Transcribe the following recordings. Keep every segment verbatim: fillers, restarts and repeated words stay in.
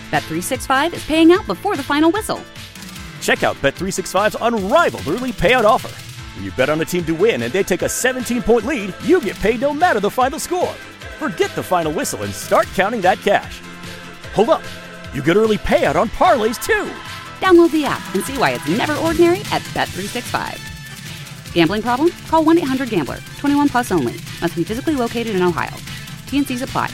Bet three sixty-five is paying out before the final whistle. Check out Bet three sixty-five's unrivaled early payout offer. When you bet on a team to win and they take a seventeen-point lead, you get paid no matter the final score. Forget the final whistle and start counting that cash. Hold up. You get early payout on parlays, too. Download the app and see why it's never ordinary at Bet three sixty-five. Gambling problem? Call one eight hundred gambler. twenty-one plus only. Must be physically located in Ohio. T N Cs apply.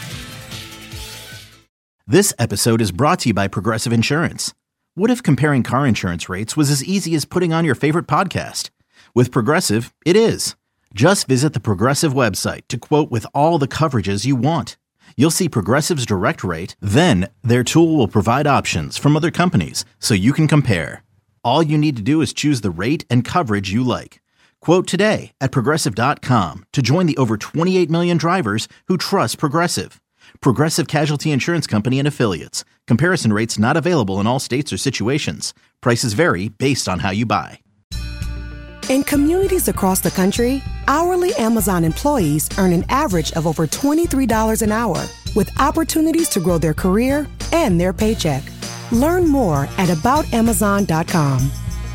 This episode is brought to you by Progressive Insurance. What if comparing car insurance rates was as easy as putting on your favorite podcast? With Progressive, it is. Just visit the Progressive website to quote with all the coverages you want. You'll see Progressive's direct rate, then their tool will provide options from other companies so you can compare. All you need to do is choose the rate and coverage you like. Quote today at Progressive dot com to join the over twenty-eight million drivers who trust Progressive. Progressive Casualty Insurance Company and Affiliates. Comparison rates not available in all states or situations. Prices vary based on how you buy. In communities across the country, hourly Amazon employees earn an average of over twenty-three dollars an hour, with opportunities to grow their career and their paycheck. Learn more at about amazon dot com.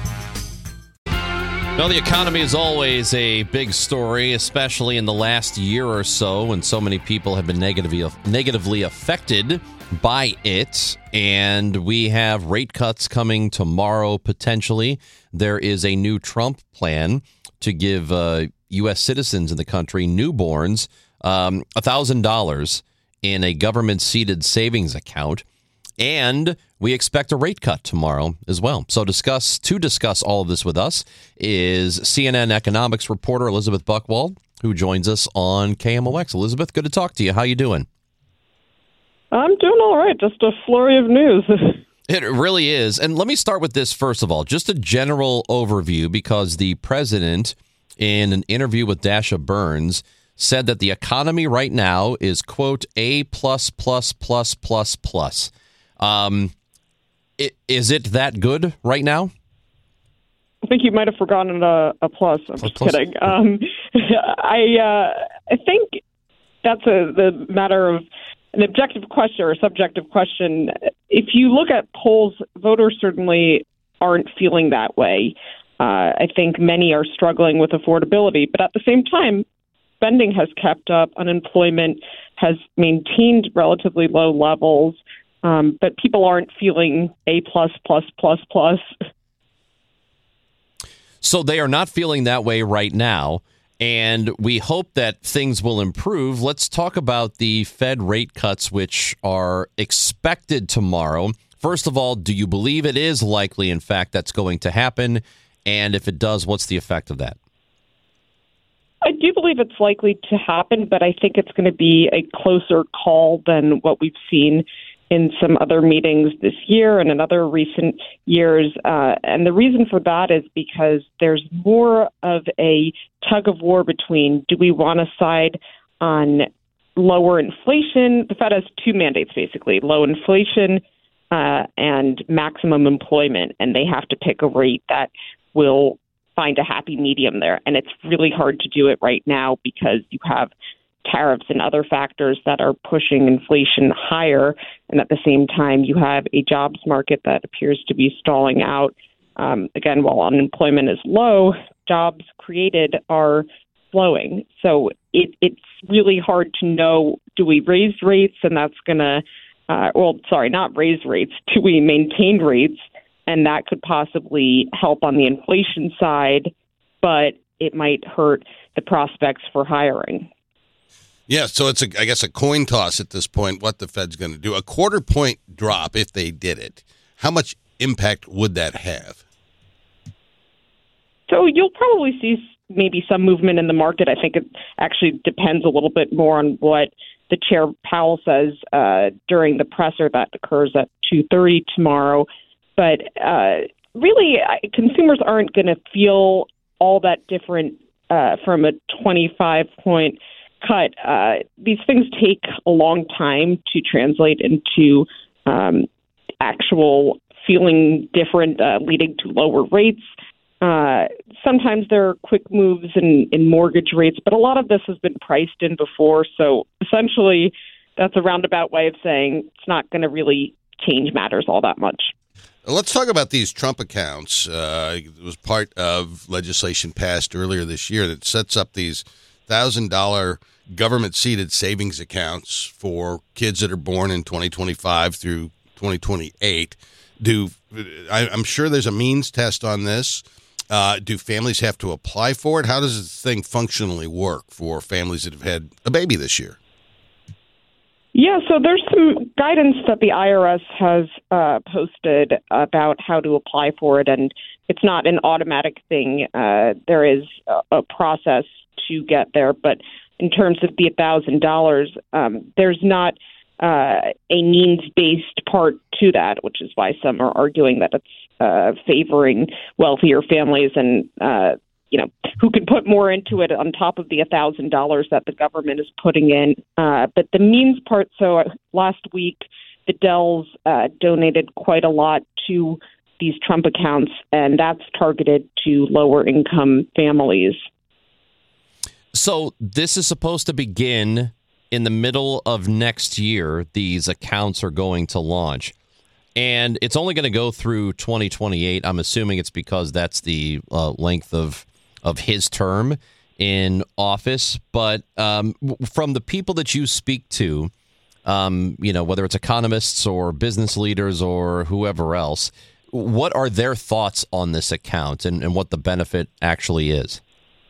Well, the economy is always a big story, especially in the last year or so when so many people have been negatively negatively affected by it. And we have rate cuts coming tomorrow, potentially. There is a new Trump plan to give uh, U S citizens in the country, newborns, um, one thousand dollars in a government-seeded savings account. And we expect a rate cut tomorrow as well. So discuss to discuss all of this with us is C N N economics reporter Elizabeth Buchwald, who joins us on K M O X. Elizabeth, good to talk to you. How you doing? I'm doing all right. Just a flurry of news. It really is. And let me start with this first of all, just a general overview, because the president, in an interview with Dasha Burns, said that the economy right now is, quote, A plus plus plus plus plus. Um, it, is it that good right now? I think you might have forgotten a, a plus. I'm plus, just plus. kidding. Um, I uh, I think that's a the matter of an objective question or a subjective question. If you look at polls, voters certainly aren't feeling that way. Uh, I think many are struggling with affordability, but at the same time, spending has kept up. Unemployment has maintained relatively low levels. Um, but people aren't feeling A plus plus plus plus. So they are not feeling that way right now, and we hope that things will improve. Let's talk about the Fed rate cuts, which are expected tomorrow. First of all, do you believe it is likely, in fact, that's going to happen? And if it does, what's the effect of that? I do believe it's likely to happen, but I think it's going to be a closer call than what we've seen in some other meetings this year and in other recent years. Uh, and the reason for that is because there's more of a tug of war between, do we want to side on lower inflation? The Fed has two mandates, basically, low inflation uh, and maximum employment. And they have to pick a rate that will find a happy medium there. And it's really hard to do it right now because you have tariffs and other factors that are pushing inflation higher. And at the same time, you have a jobs market that appears to be stalling out. Um, again, while unemployment is low, jobs created are slowing. So it, it's really hard to know, do we raise rates and that's going to, uh, well, sorry, not raise rates, do we maintain rates? And that could possibly help on the inflation side, but it might hurt the prospects for hiring. Yeah, so it's, a, I guess, a coin toss at this point, what the Fed's going to do. A quarter point drop, if they did it, how much impact would that have? So you'll probably see maybe some movement in the market. I think it actually depends a little bit more on what the Chair Powell says uh, during the presser that occurs at two thirty tomorrow. But uh, really, consumers aren't going to feel all that different uh, from a twenty-five point cut. Uh, these things take a long time to translate into um, actual feeling different, uh, leading to lower rates. Uh, sometimes there are quick moves in, in mortgage rates, but a lot of this has been priced in before. So essentially, that's a roundabout way of saying it's not going to really change matters all that much. Let's talk about these Trump accounts. Uh, it was part of legislation passed earlier this year that sets up these one thousand dollars government-seeded savings accounts for kids that are born in twenty twenty-five through twenty twenty-eight. Do I, I'm sure there's a means test on this. Uh, do families have to apply for it? How does this thing functionally work for families that have had a baby this year? Yeah, so there's some guidance that the I R S has uh, posted about how to apply for it, and it's not an automatic thing. Uh, there is a, a process to get there, but in terms of the one thousand dollars, um, there's not uh, a means-based part to that, which is why some are arguing that it's uh, favoring wealthier families and uh, you know, who can put more into it on top of the one thousand dollars that the government is putting in. Uh, but the means part, so last week, the Dells uh, donated quite a lot to these Trump accounts, and that's targeted to lower-income families. So this is supposed to begin in the middle of next year. These accounts are going to launch. And it's only going to go through twenty twenty-eight. I'm assuming it's because that's the uh, length of of his term in office. But um, from the people that you speak to, um, you know, whether it's economists or business leaders or whoever else, what are their thoughts on this account and, and what the benefit actually is?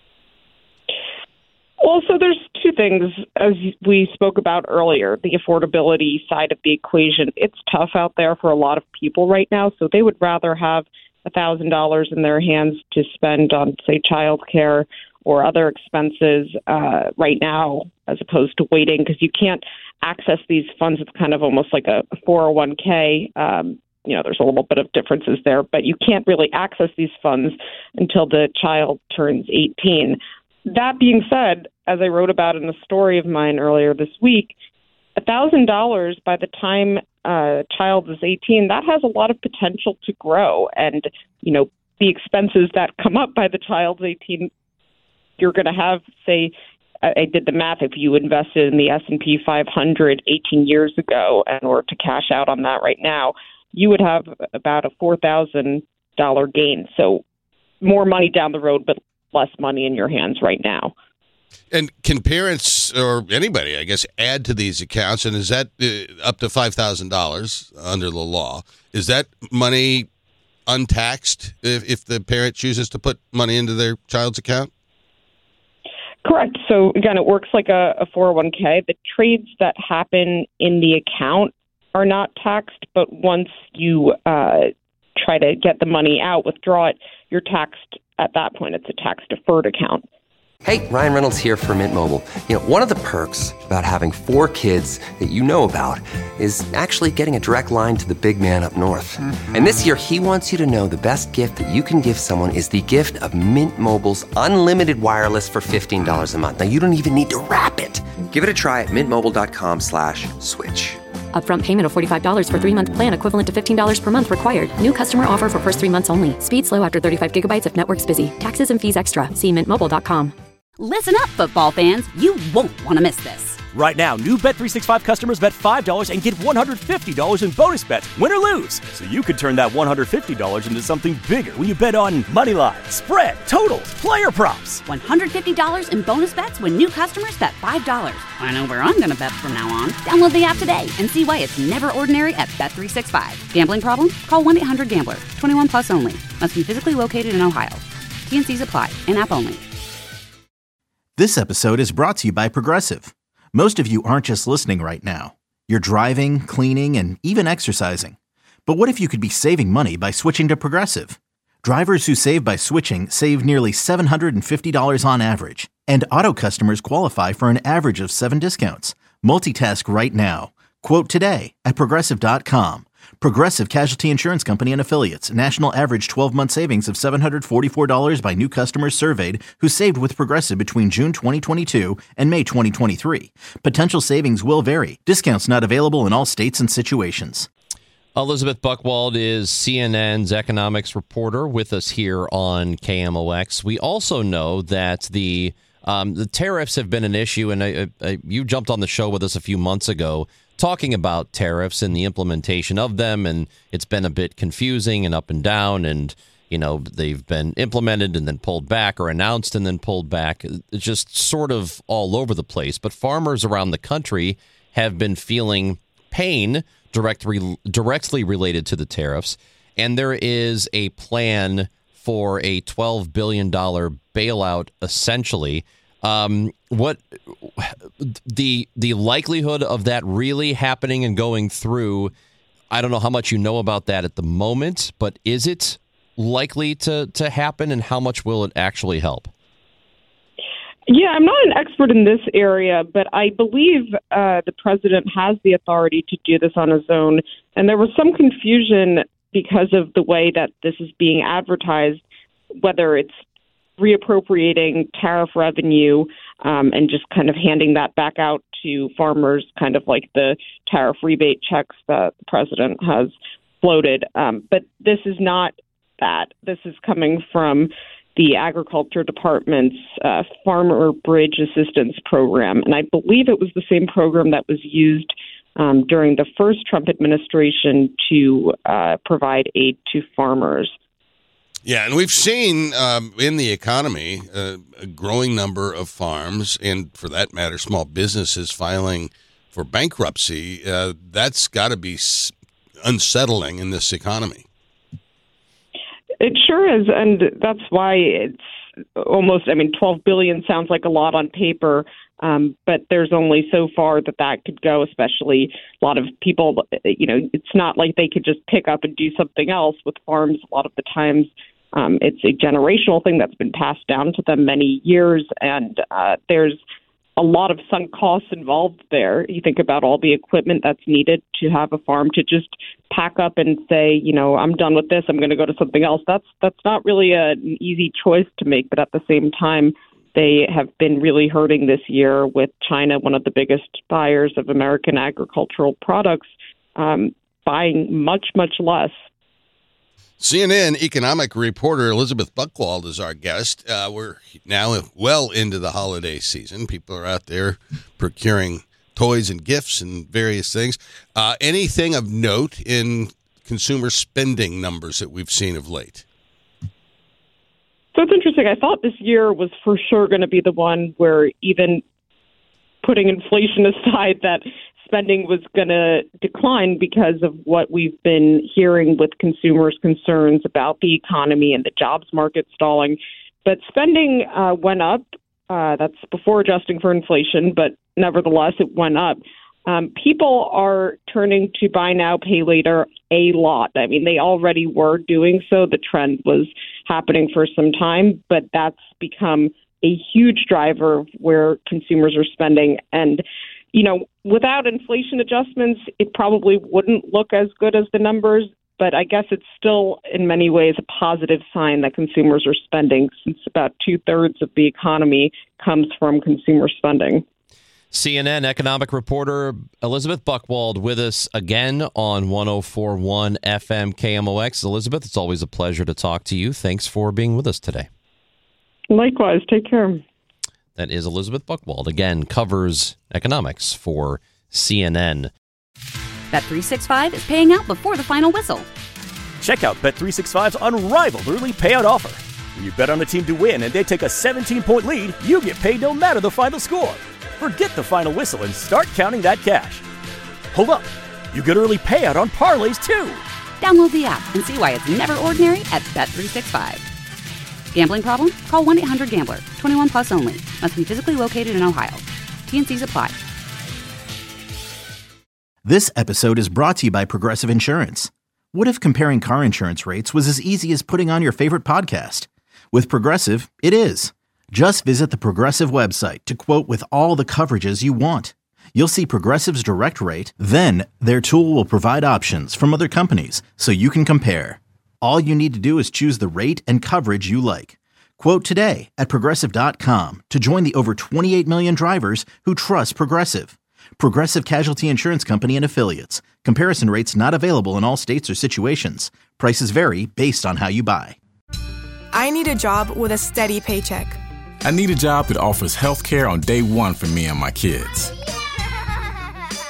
Well, so there's two things, as we spoke about earlier, the affordability side of the equation. It's tough out there for a lot of people right now, so they would rather have one thousand dollars in their hands to spend on, say, childcare or other expenses uh, right now as opposed to waiting, because you can't access these funds. It's kind of almost like a four oh one k. Um, you know, there's a little bit of differences there, but you can't really access these funds until the child turns eighteen. That being said, as I wrote about in a story of mine earlier this week, one thousand dollars by the time a child is eighteen, that has a lot of potential to grow. And, you know, the expenses that come up by the child's eighteen, you're going to have, say, I did the math, if you invested in the S and P five hundred eighteen years ago in order to cash out on that right now, you would have about a four thousand dollars gain. So more money down the road, but less money in your hands right now. And can parents or anybody, I guess, add to these accounts? And is that uh, up to five thousand dollars under the law? Is that money untaxed if, if the parent chooses to put money into their child's account? Correct. So, again, it works like a, a four oh one k. The trades that happen in the account are not taxed, but once you uh, try to get the money out, withdraw it, you're taxed at that point. It's a tax-deferred account. Hey, Ryan Reynolds here from Mint Mobile. You know, one of the perks about having four kids that you know about is actually getting a direct line to the big man up north. Mm-hmm. And this year, he wants you to know the best gift that you can give someone is the gift of Mint Mobile's unlimited wireless for fifteen dollars a month. Now, you don't even need to wrap it. Give it a try at mintmobile.com slash switch. Upfront payment of forty-five dollars for three-month plan equivalent to fifteen dollars per month required. New customer offer for first three months only. Speed slow after thirty-five gigabytes if network's busy. Taxes and fees extra. See mint mobile dot com. Listen up, football fans. You won't want to miss this. Right now, new Bet three sixty-five customers bet five dollars and get one hundred fifty dollars in bonus bets, win or lose. So you could turn that one hundred fifty dollars into something bigger when you bet on money line, spread, totals, player props. one hundred fifty dollars in bonus bets when new customers bet five dollars. I know where I'm going to bet from now on. Download the app today and see why it's never ordinary at Bet three sixty-five. Gambling problem? Call one eight hundred gambler. twenty-one plus only. Must be physically located in Ohio. T and C's apply. In-app only. This episode is brought to you by Progressive. Most of you aren't just listening right now. You're driving, cleaning, and even exercising. But what if you could be saving money by switching to Progressive? Drivers who save by switching save nearly seven hundred fifty dollars on average. And auto customers qualify for an average of seven discounts. Multitask right now. Quote today at Progressive dot com. Progressive Casualty Insurance Company and Affiliates. National average twelve-month savings of seven hundred forty-four dollars by new customers surveyed who saved with Progressive between June twenty twenty-two and May twenty twenty-three. Potential savings will vary. Discounts not available in all states and situations. Elizabeth Buchwald is C N N's economics reporter with us here on K M O X. We also know that the um, the tariffs have been an issue, and I, I, you jumped on the show with us a few months ago talking about tariffs and the implementation of them, and it's been a bit confusing and up and down, and you know, they've been implemented and then pulled back, or announced and then pulled back. It's just sort of all over the place. But farmers around the country have been feeling pain direct re- directly related to the tariffs. And there is a plan for a twelve billion dollars bailout, essentially. Um, what the the likelihood of that really happening and going through, I don't know how much you know about that at the moment, but is it likely to, to happen, and how much will it actually help? Yeah, I'm not an expert in this area, but I believe uh, the president has the authority to do this on his own. And there was some confusion because of the way that this is being advertised, whether it's reappropriating tariff revenue um, and just kind of handing that back out to farmers, kind of like the tariff rebate checks that the president has floated. Um, but this is not that. This is coming from the Agriculture Department's uh, Farmer Bridge Assistance Program. And I believe it was the same program that was used um, during the first Trump administration to uh, provide aid to farmers. Yeah, and we've seen um, in the economy uh, a growing number of farms, and for that matter, small businesses filing for bankruptcy. Uh, that's got to be s- unsettling in this economy. It sure is, and that's why it's almost, I mean, twelve billion dollars sounds like a lot on paper, um, but there's only so far that that could go, especially a lot of people, you know, it's not like they could just pick up and do something else with farms. A lot of the times um, it's a generational thing that's been passed down to them many years, and uh, there's a lot of sunk costs involved there. You think about all the equipment that's needed to have a farm to just pack up and say, you know, I'm done with this, I'm going to go to something else. That's that's not really a, an easy choice to make. But at the same time, they have been really hurting this year with China, one of the biggest buyers of American agricultural products, um, buying much, much less. C N N economic reporter Elizabeth Buchwald is our guest. Uh, we're now well into the holiday season. People are out there procuring toys and gifts and various things. Uh, anything of note in consumer spending numbers that we've seen of late? So it's interesting. I thought this year was for sure going to be the one where, even putting inflation aside, that spending was going to decline because of what we've been hearing with consumers' concerns about the economy and the jobs market stalling. But spending uh, went up. Uh, that's before adjusting for inflation, but nevertheless, it went up. Um, people are turning to buy now, pay later a lot. I mean, they already were doing so. The trend was happening for some time, but that's become a huge driver of where consumers are spending. And you know, without inflation adjustments, it probably wouldn't look as good as the numbers, but I guess it's still in many ways a positive sign that consumers are spending, since about two-thirds of the economy comes from consumer spending. C N N economic reporter Elizabeth Buchwald with us again on one oh four point one F M K M O X. Elizabeth, it's always a pleasure to talk to you. Thanks for being with us today. Likewise. Take care. That is Elizabeth Buchwald, again, covers economics for C N N. Bet three sixty-five is paying out before the final whistle. Check out Bet three sixty-five's unrivaled early payout offer. When you bet on a team to win and they take a seventeen-point lead, you get paid no matter the final score. Forget the final whistle and start counting that cash. Hold up. You get early payout on parlays, too. Download the app and see why it's never ordinary at Bet three sixty-five. Gambling problem? Call one eight hundred gambler. twenty-one plus only. Must be physically located in Ohio. T and C's apply. This episode is brought to you by Progressive Insurance. What if comparing car insurance rates was as easy as putting on your favorite podcast? With Progressive, it is. Just visit the Progressive website to quote with all the coverages you want. You'll see Progressive's direct rate, then their tool will provide options from other companies so you can compare. All you need to do is choose the rate and coverage you like. Quote today at Progressive dot com to join the over twenty-eight million drivers who trust Progressive. Progressive Casualty Insurance Company and Affiliates. Comparison rates not available in all states or situations. Prices vary based on how you buy. I need a job with a steady paycheck. I need a job that offers health care on day one for me and my kids.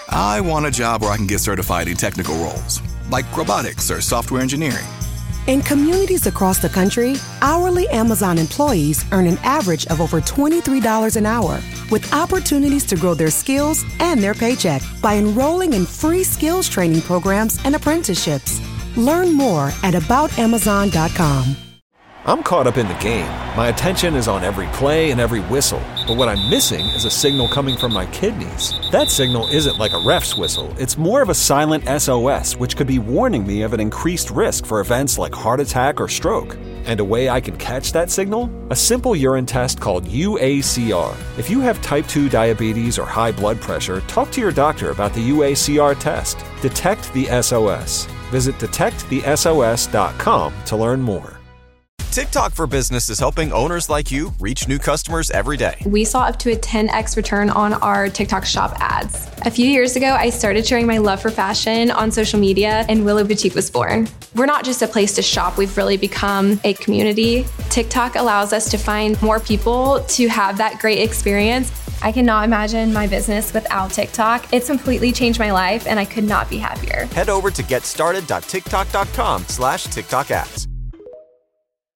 I want a job where I can get certified in technical roles, like robotics or software engineering. In communities across the country, hourly Amazon employees earn an average of over twenty-three dollars an hour, with opportunities to grow their skills and their paycheck by enrolling in free skills training programs and apprenticeships. Learn more at about amazon dot com. I'm caught up in the game. My attention is on every play and every whistle. But what I'm missing is a signal coming from my kidneys. That signal isn't like a ref's whistle. It's more of a silent S O S, which could be warning me of an increased risk for events like heart attack or stroke. And a way I can catch that signal? A simple urine test called U A C R. If you have type two diabetes or high blood pressure, talk to your doctor about the U A C R test. Detect the S O S. Visit detect the S O S dot com to learn more. TikTok for Business is helping owners like you reach new customers every day. We saw up to a ten x return on our TikTok shop ads. A few years ago, I started sharing my love for fashion on social media, and Willow Boutique was born. We're not just a place to shop, we've really become a community. TikTok allows us to find more people to have that great experience. I cannot imagine my business without TikTok. It's completely changed my life, and I could not be happier. Head over to getstarted dot tiktok dot com slash TikTok ads.